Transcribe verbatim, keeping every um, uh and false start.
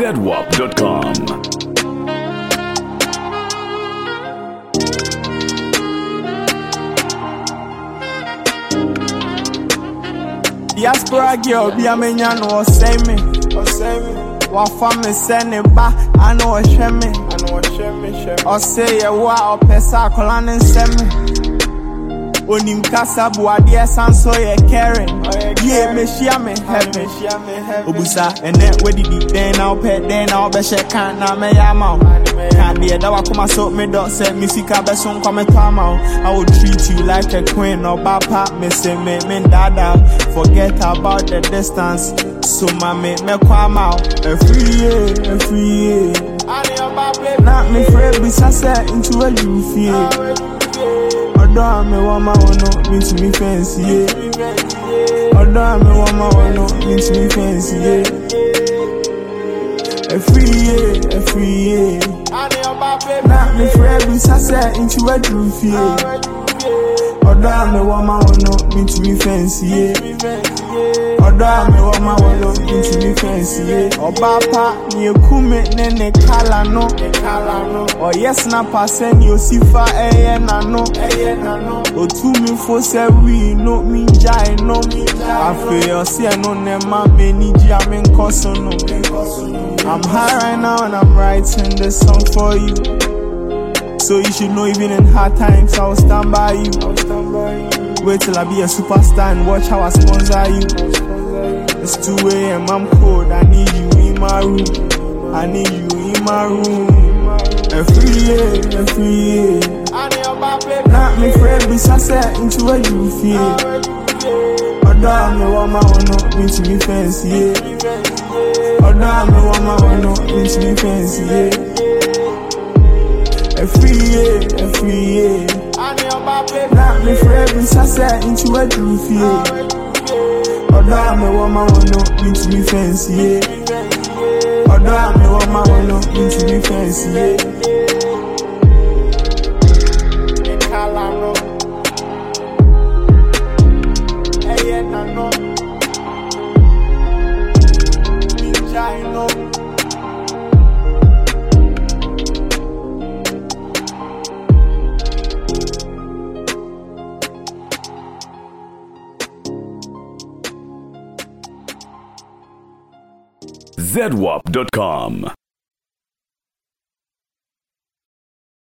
Z W A P dot com. Diaspora girl, be a menya no say me, or say me. Wa family send it back, I know a shame me, I know a shame me, shame. Or say a wa or pesa kolan and send me. Onim kasa buadi sanso ye caring. Yeah, me share me heaven. Obusa and then where did it then I'll pet then I'll be shake can na me yama. Can't be a dawa kuma so me don't say musica be son come time out. I will treat you like a queen or bapa me say me me dada. Forget about the distance. So my me me come out. A free year, a free year. Not me afraid be set into a you feel. Odo me wama wono means me fancy yeah. Odo me wama wono means me fancy yeah. A free yeah, a free yeah. Not me afraid be set into a you feel. Odo me wama wono means me fancy yeah. Odo me wama wono means me fancy yeah. Obapa ni kume nene kala no, kala no. Oh yes na pasen yo sifa eye na no, eye na no. O tu mi fo se we no mi jai no, mi jai. Afe yo si no ne ma me ni ji am nkoso no. I'm high right now and I'm writing this song for you. So you should know even in hard times I will stand by you. I'll stand by you. Wait till I be a superstar and watch how I sponsor you. It's two A M, I'm cold, I need you in my room. I need you in my room. A free year, a free year. Not me afraid be set into a you feel. Odo me wama wono means me fancy yeah. Odo me wama wono means me fancy yeah. A free year, a free year. Not me afraid be set into a you feel. Odo me wama wono means me fancy yeah. Odo me wama wono means me fancy yeah. Z W A P dot com.